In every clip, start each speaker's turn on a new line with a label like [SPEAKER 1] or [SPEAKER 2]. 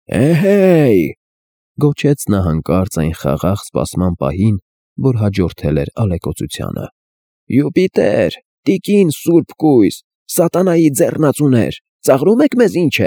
[SPEAKER 1] Էհեյ, գոչեց նա հանկարծ այն խաղաղ սպասման պահին, որ հաջորդել էր ալեկոծությանը։ Յուպիտեր, տիկին սուրբ կույս, սատանայի ձեռնածուներ, ծաղրում եք մեզ ինչ է։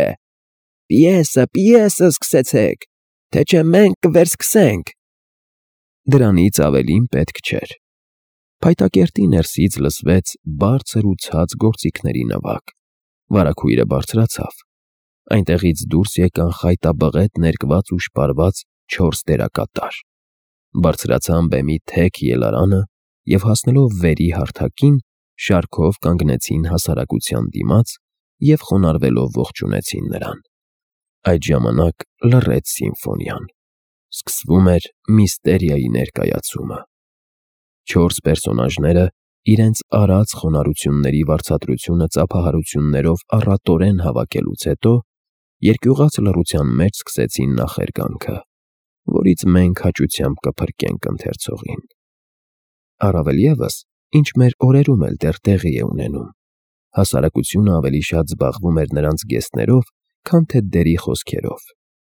[SPEAKER 1] Պիեսը սկսեցեք, թե չէ մենք կվերսկսենք։ Դրանից ավելին պետք չէր։ Փայտակերտի ներսից լսվեց բարձր ու ցած գործիքների նվագ։ Վարագույրը բարձրացավ։ Այնտեղից դուրս եկան խայտաբղետ ներկված ու շպարված 4 դերակատար։ Բարձրացան բեմի թեք ելարանը և հասնելով վերի հարթակին, շարքով կանգնեցին հասարակության դիմաց և խոնարհվելով ողջունեցին նրան։ Այդ ժամանակ լռեց սիմֆոնիան։ Սկսվում էր միստերիայի ներկայացումը։ 4 պերսոնաժները իրենց արած խոնարհությունների վարձատրությունը ծափահարություններով առատորեն հավաքելուց հետո երկյուղած լռության մեջ սկսեցին նախերգանքը, որից մենք հաճությամբ կփրկենք ընթերցողին։ Առավել ևս, ինչ մեր օրերում էլ դեռ տեղի է ունենում։ Հասարակությունը ավելի շատ զբաղվում էր նրանց գեսներով, քան թե դերի խոսքերով։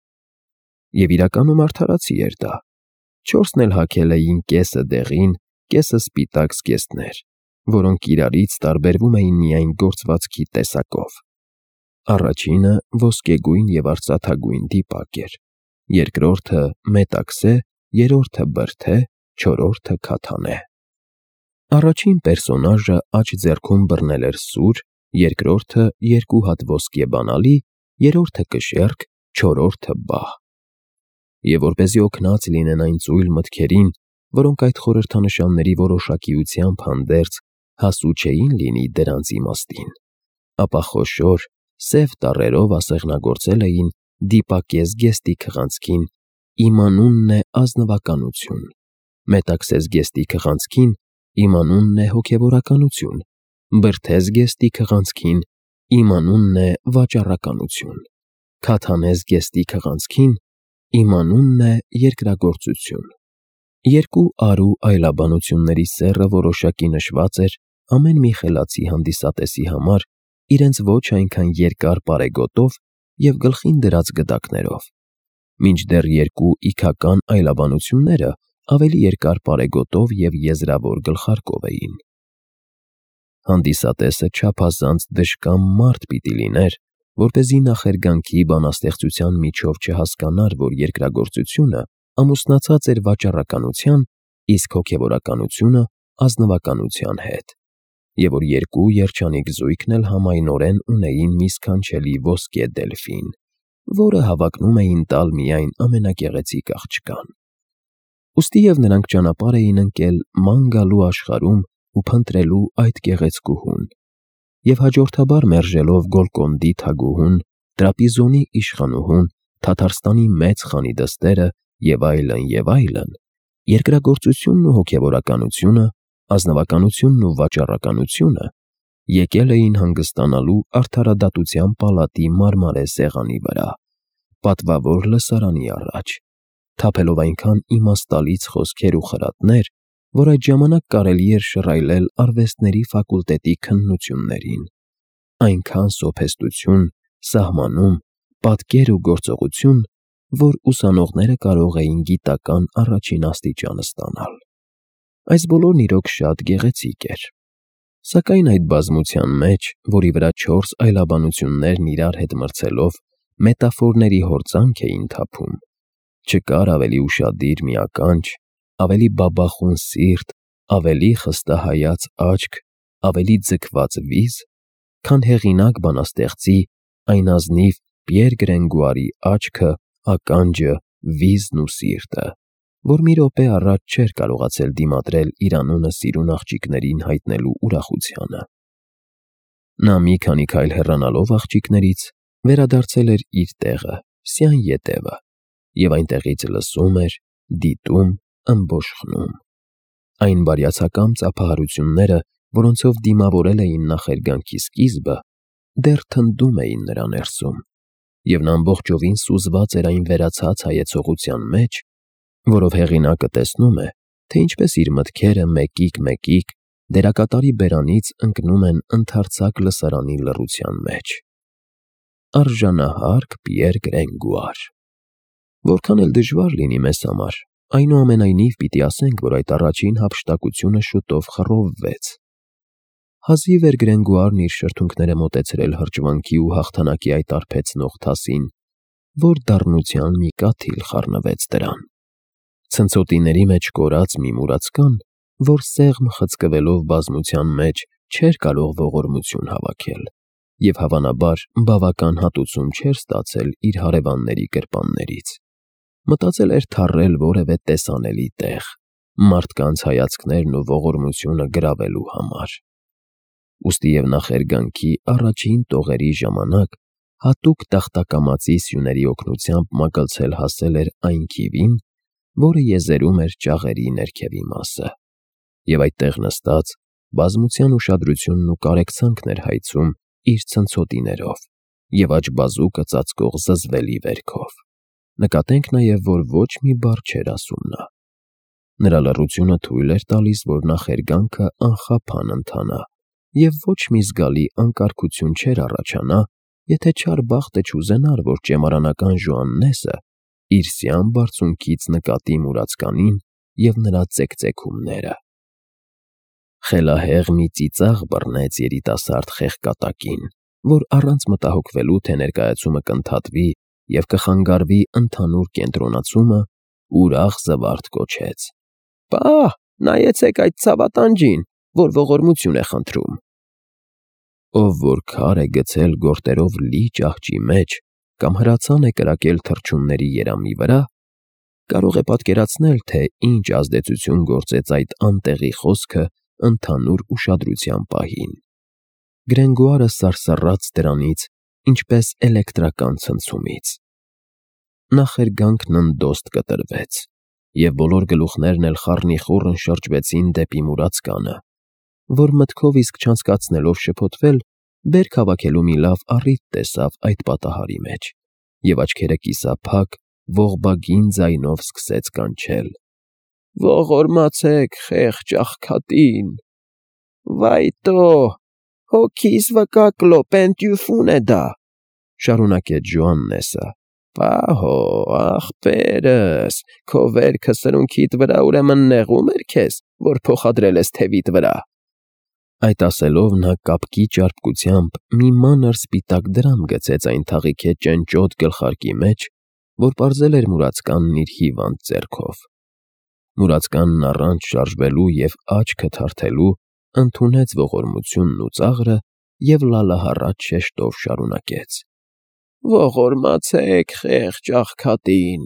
[SPEAKER 1] Եվ իրականում արդարացի էր դա։ 4-ն էլ հագել էին կեսը դեղին, կեսը սպիտակ զգեստներ, որոնք իրարից տարբերվում էին միայն գործվածքի տեսակով։ Առաջինը ոսկեգույն և արծաթագույն դիպակ էր, երկրորդը մետաքսե, երրորդը բրդե, չորրորդը քաթանե։ Առաջին պերսոնաժը աջ ձեռքում բռնել էր սուր, երկրորդը 2 հատ ոսկե բանալի, երրորդը կշեռք, չորրորդը բահ։ Եվ որպեսզի օգնած լինեն այն ծույլ մտքերին, որոնք այդ խորհրդանշանների որոշակիությամբ հանդերձ հասու չէին լինի դրանց իմաստին, ապա խոշոր, սև տառերով ասեղնագործել էին դիպակե զգեստի քղանցքին «Իմ անունն է ազնվականություն», մետաքսե զգեստի քղանցքին «Իմ անունն է հոգևորականություն», բրդե զգեստի քղանցքին «Իմ անունն է վաճառականություն», քաթանե զգեստի քղանցքին «Իմ անունն է երկրագործություն»։ 2 արու այլաբանությունների սեռը որոշակի նշված էր ամեն մի խելացի հանդիսատեսի համար իրենց ոչ այնքան երկար պարեգոտով և գլխին դրած գդակներով, մինչդեռ 2 իգական այլաբանությունները ավելի երկար պարեգոտով և եզրավոր գլխարկով էին։ Հանդիսատեսը չափազանց դժկամ մարդ պիտի լիներ, որպեսզի նախերգանքի բանաստեղծության միջով չհասկանար, որ երկրագործությունը ամուսնացած էր վաճառականության, իսկ հոգևորականությունը ազնվականության հետ, և որ 2 երջանիկ զույգն էլ համայնորեն ունեին մի սքանչելի ոսկե դելֆին, որը հավակնում էին տալ միայն ամենագեղեցիկ աղջկան։ Ուստիև նրանք ճանապարհ էին ընկել ման գալու աշխարհում ու փնտրելու այդ գեղեցկուհուն, և հաջորդաբար մերժելով Գոլկոնդի թագուհուն, Տրապիզոնի իշխանուհուն, Թաթարստանի մեծ խանի դստերը և այլն, երկրագործությունն ու հոգևորականությունը, ազնվականությունն ու վաճառականությունը եկել էին հանգստանալու արդարադատության պալատի մարմարե սեղանի վրա, պատվավոր լսարանի առաջ, թափելով այնքան իմաստալից խոսքեր ու խրատներ, որ այդ ժամանակ կարելի էր շռայլել արվեստների ֆակուլտետի քննություններին, այնքան սոփեստություն, սահմանում, պատկեր ու գործողություն, որ ուսանողները կարող էին գիտական առաջին աստիճան ստանալ։ Այս բոլորն իրոք շատ գեղեցիկ էր։ Սակայն այդ բազմության մեջ, որի վրա 4 այլաբանություններն իրար հետ մրցելով մետաֆորների հորձանք էին թափում, չկար ավելի ուշադիր մի ականջ, ավելի բաբախուն սիրտ, ավելի խստահայաց աչք, ավելի ձգված վիզ, քան հեղինակ բանաստեղծի այն ազնիվ Պիեր Գրենգուարի աչքը, ականջը, վիզն ու սիրտը, որ մի րոպե առաջ չէր կարողացել դիմադրել իր անունը սիրուն աղջիկներին հայտնելու ուրախությանը։ Նա մի քանի քայլ հեռանալով աղջիկներից վերադարձել էր իր տեղը, սյան ետևը, և այնտեղից լսում էր, դիտում, ըմբոշխնում։ Այն բարյացակամ ծափահարությունները, որոնցով դիմավորել էին նախերգանքի սկիզբը, դեռ թնդում էին նրա ներսում, և նա ամբողջովին սուզված էր այն վերացած հայեցողության մեջ, որով հեղինակը տեսնում է, թե ինչպես իր մտքերը մեկիկ դերակատարի բերանից ընկնում են ընդարձակ լսարանի լռության մեջ։ Արժանահարկ Պիեր Գրենգուար։ Որքան էլ դժվար լինի մեզ համար, այնուամենայնիվ պիտի ասենք, որ այդ առաջին հափշտակությունը շուտով խռովվեց։ Հազիվ էր Գրենգուարն իր շրթունքները մոտեցրել հրճվանքի ու հաղթանակի այդ արբեցնող թասին, որ դառնության մի կաթիլ խառնվեց դրան։ Ցնցոտիների մեջ կորած մի մուրացկան, որ սեղմ խցկվելով բազմության մեջ չէր կարող ողորմություն հավաքել և հավանաբար բավական հատուցում չէր ստացել իր հարևանների գրպաններից, մտածել էր թռել որևէ տեսանելի տեղ, մարդկանց հայացքներն ու ողորմությունը գրավելու համար։ Ուստի և նախերգանքի առաջին տողերի ժամանակ հատուկ տախտակամածի սյուների օգնությամբ մագլցել հասել էր այն քիվին, որը եզերում էր ճաղերի ներքևի մասը, և այդտեղ նստած բազմության ուշադրությունն ու կարեկցանքն էր հայցում իր ցնցոտիներով և աջ-բազուկը ծածկող զզվելի վերքով։ Նկատենք նաև, որ ոչ մի բառ չէր ասում նա։ Նրա լռությունը թույլ էր տալիս, որ նախերգանքը անխափան ընթանա, և ոչ մի զգալի անկարգություն չէր առաջանա, եթե չար բախտը չուզենար, որ ճեմարանական Ժոաննեսը իր սյան բարձունքից նկատի մուրացկանին և նրա ծեքծեքումները։ Խելահեղ մի ծիծաղ բռնեց երիտասարդ խեղկատակին, որ առանց մտահոգվելու, թե ներկայացումը կընդհատվի և կխանգարվի ընդհանուր կենտրոնացումը, ուրախ զվարթ կոչեց. «Պահ, նայեցեք այդ ցավատանջին, որ ողորմություն է խնդրում»։ Ով որ քար է գցել գորտերով լի ճահճի մեջ կամ հրացան է կրակել թռչունների երամի վրա, կարող է պատկերացնել, թե ինչ ազդեցություն գործեց այդ անտեղի խոսքը ընդհանուր ուշադրության պահին։ Գրենգուարը սարսռաց դրանից, ինչպես էլեկտրական ցնցումից։ Նախերգանքն ընդոստ կտրվեց, և բոլոր գլուխներն էլ խառնիխուռն շրջվեցին դեպի մուրացկանը, որ մտքով իսկ չանցկացնելով շփոթվել, բերք հավաքելու մի լավ առիթ տեսավ այդ պատահարի մեջ, և աչքերը կիսափակ, ողբագին ձայնով սկսեց կանչել. «Ողորմացեք խեղճ աղքատին, վայտո, հոգիս վկա Կլոպեն֊Տյուֆուն է դա», շարունակեց Ժոաննեսը։ «Պահո, ախպերս, քո վերքը սրունքիդ վրա ուրեմն նեղում էր քեզ, որ փոխադրել ես թևիդ վրա»։ Այդ ասելով նա կապկի ճարպկությամբ մի մանր սպիտակ դրամ գցեց այն թաղիքե ճնճոտ գլխարկի մեջ, որ պարզել էր մուրացկանն իր հիվանդ ձեռքով։ Մուրացկանն առանց շարժվելու և աչքը թարթելու ընդունեց ողորմությունն ու ծաղրը և լալահառած շեշտով շարունակեց. «Ողորմացեք խեղճ աղքատին»։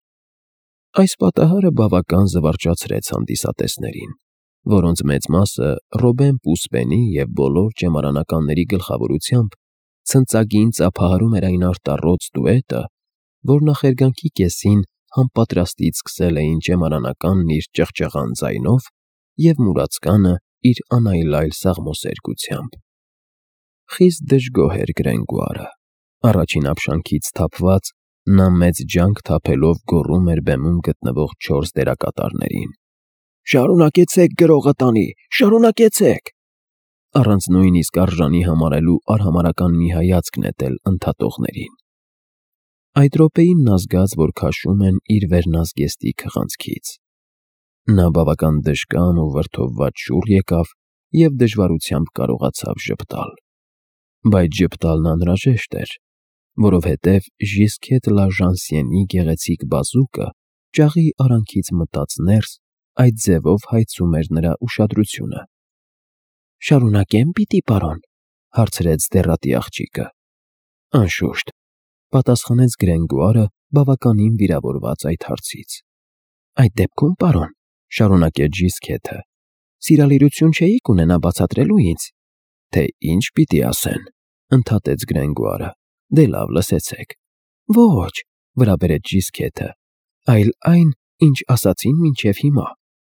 [SPEAKER 1] Այս պատահարը բավական զվարճացրեց հանդիսատեսներին, որոնց մեծ մասը Ռոբեն Պուսպենի և բոլոր ճեմարանականների գլխավորությամբ ցնծագին ծափահարում էր այն արտառոց դուետը, որ նախերգանքի կեսին համապատրաստից սկսել էին ճեմարանականն իր ճղճղան ձայնով և մուրացկանը իր անայլայլ սաղմոսերգությամբ։ Խիստ դժգոհ էր Գրենգուարը։ Առաջին ափշանքից սթափված նա մեծ ջանք թափելով գոռում էր բեմում գտնվող 4 դերակատարներին. «Շարունակեցեք գրողը տանի, շարունակեցեք»։ Առանց նույնիսկ արժանի համարելու արհամարհական մի հայացք նետել ընդհատողներին։ Այդ րոպեին նա զգաց, որ քաշում են իր վերնազգեստի քղանցքից։ Նա բավական դժկամ ու վրդովված շուռ եկավ և դժվարությամբ կարողացավ ժպտալ։ Բայց ժպտալն անհրաժեշտ էր, որովհետև Ժիսկետ Լաժանսիենի գեղեցիկ բազուկը ճաղի արանքից մտած ներս այդ ձևով հայցում էր նրա ուշադրությունը։ «Շարունակե՞մ պիտի, պարոն», հարցրեց դեռատի աղջիկը։ «Անշուշտ», պատասխանեց Գրենգուարը, բավականին վիրավորված այդ հարցից։ «Այդ դեպքում, պարոն», շարունակեց Ժիսկեթը, «սիրալիրություն չէիք ունենա բացատրելու ինձ»։ «Թե ինչ պիտի ասեն», ընդհատեց Գրենգուարը։ «Դե լավ, լսեցեք»։ «Ոչ», վրա բերեց Ժիսկեթը, «այլ այն, ինչ ասացին մինչև հիմա»։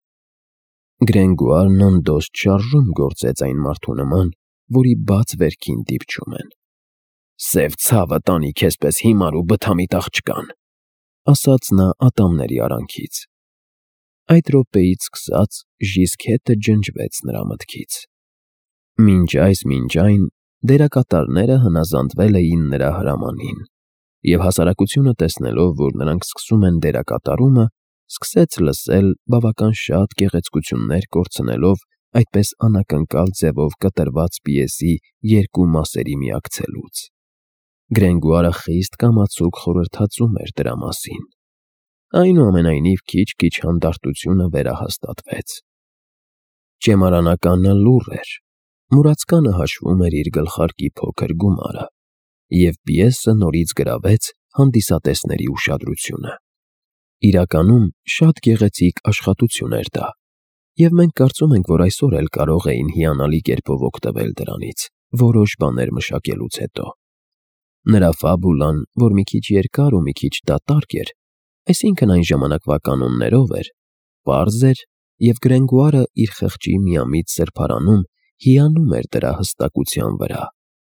[SPEAKER 1] Գրենգուարն ընդոստ շարժում գործեց այն մարդու նման, որի բաց վերքին դիպչում են։ «Սև ցավը տանի քեզպես հիմար ու բթամիտ աղջկան», ասաց նա ատամների արանքից։ Այդ րոպեից սկսած Ժիսկետը ջնջվեց նրա մտքից։ Մինչ այս, մինչ այն դերակատարները հնազանդվել էին նրա հրամանին, Եվ հասարակությունը տեսնելով, որ նրանք սկսում են դերակատարումը, սկսեց լսել բավական շատ գեղեցկություններ կորցնելով այդպես անակնկալ ձևով կտրված պիեսի երկու մասերի միակցելուց։ Գրենգուարը խիստ կամացուկ խորհրդածում էր դրա մասին։ Այնուամենայնիվ քիչ-քիչ հանդարտությունը վերահաստատվեց։ Ճեմարանականը լուռ էր, մուրացկանը հաշվում էր իր գլխարկի փոքր գումարը, և պիեսը նորից գրավեց հանդիսատեսների ուշադրությունը։ Իրականում շատ գեղեցիկ աշխատություն էր դա, և մենք կարծում ենք, որ այսօր էլ կարող էին հիանալի կերպով օգտվել դրանից որոշ բաներ մշակելուց հետո։ Նրա ֆաբուլան, որ մի քիչ երկար ու մի քիչ դատարկ էր, այսինքն այն ժամանակվա կանոններով էր, պարզ էր, և Գրենգուարը իր խղճի միամիտ սրբարանում հիանում էր դրա հստակության վրա։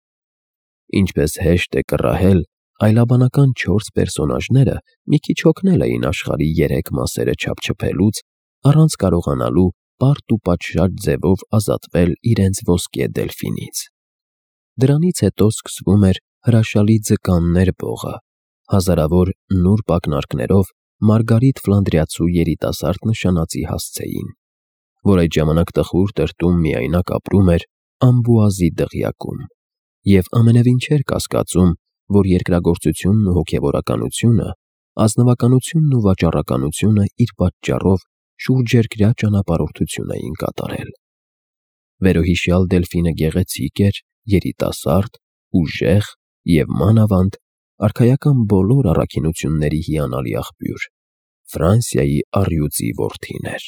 [SPEAKER 1] Ինչպես հեշտ է կռահել, այլաբանական 4 պերսոնաժները մի քիչ հոգնել էին աշխարհի 3 մասերը չափչփելուց, առանց կարողանալու պարտ ու պատշաճ ձևով ազատվել իրենց ոսկե դելֆինից։ Դրանից հետո սկսվում էր հրաշալի ձկաններ բողը, հազարավոր նուրբ ակնարկներով Մարգարիտ Ֆլանդրիացու երիտասարդ նշանածի հասցեին, որ այդ ժամանակ տխուր տրտում միայնակ ապրում էր Ամբուազի դղյակում, և ամենևին չէր կասկածում, որ երկրագործությունն ու հոգևորականությունը, ազնվականությունն ու վաճառականությունը իր պատճառով շուրջերկրյա ճանապարհորդություն էին կատարել։ Վերոհիշյալ դելֆինը գեղեցիկ էր, երիտասարդ, ուժեղ և մանավանդ արքայական բոլոր առաքինությունների հիանալի աղբյուր, Ֆրանսիայի առյուծի որդին էր։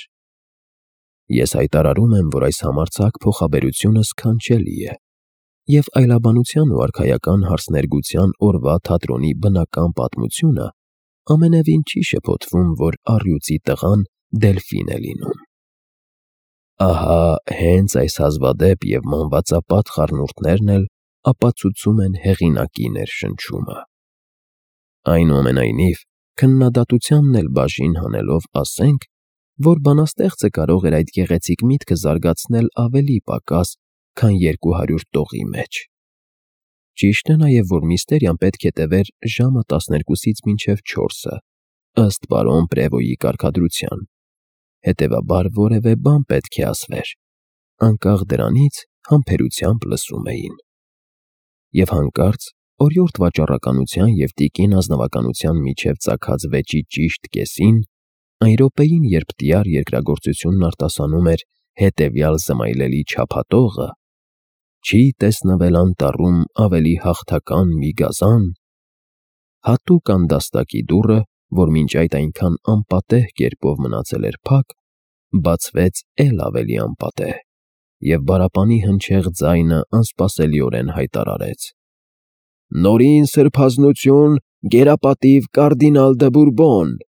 [SPEAKER 1] Ես հայտարարում եմ, որ այս համարձակ փոխաբերությունը սքանչելի է, և այլաբանության ու արքայական հարցներգության օրվա թատրոնի բնական պատմությունը ամենևին չի շփոթվում, որ առյուծի տղան դելֆին է լինում։ Ահա հենց այս հազվադեպ և մանվածապատ խառնուրդներն էլ ապացուցում են հեղինակի ներշնչումը։ Այնուամենայնիվ, քննադատությանն էլ բաժին հանելով ասենք, որ բանաստեղծը կարող էր այդ գեղեցիկ միտքը զարգացնել ավելի պակաս, քան 200 տողի մեջ։ Ճիշտ է նաև, որ միստերիան պետք է տևեր ժամը 12-ից մինչև 4-ը, ըստ պարոն Պրևոյի կարգադրության, հետևաբար որևէ բան պետք է ասվեր, անկախ դրանից համբերությամբ լսում էին։ Եվ հանկարծ օրիորդ վաճառականության և տիկին ազնվականության միջև ծագած վեճի ճիշտ կեսին, այն րոպեին, երբ տյար երկրագործությունն արտասանում էր հետևյալ զմայլելի չափատողը. «Չի տեսնվել անտառում ավելի հաղթական մի գազան», հատուկ անդաստակի դուռը, որ մինչ այդ այնքան անպատեհ կերպով մնացել էր փակ, բացվեց էլ ավելի անպատեհ, և բարապանի հնչեղ ձայնը անսպասելիորեն հայտարարեց. «Նորին սրբազնություն գերապատիվ կարդինալ դը Բուրբոն»։